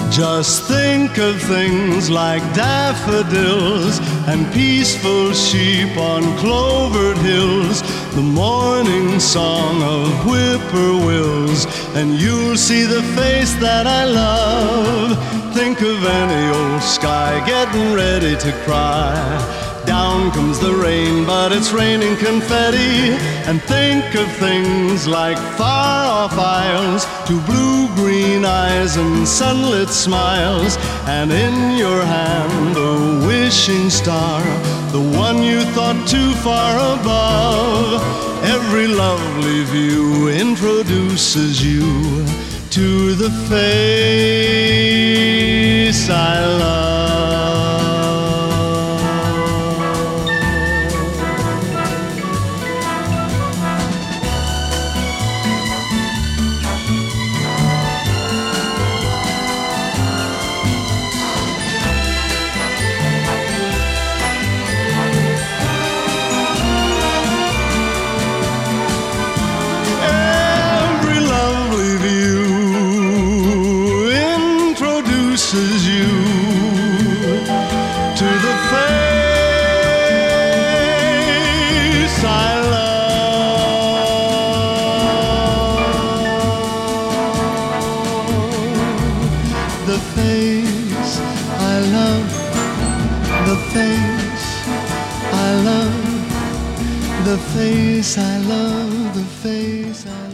Just think of things like daffodils and peaceful sheep on clovered hills, the morning song of whippoorwills, and you'll see the face that I love. Think of any old sky getting ready to cry. Down comes the rain, but it's raining confetti. And think of things like far-off isles, to blue-green eyes and sunlit smiles, and in your hand a wishing star, the one you thought too far above. Every lovely view introduces you to the face I love. You to the face I love. The face I love, the face I love, the face I love, the face I love.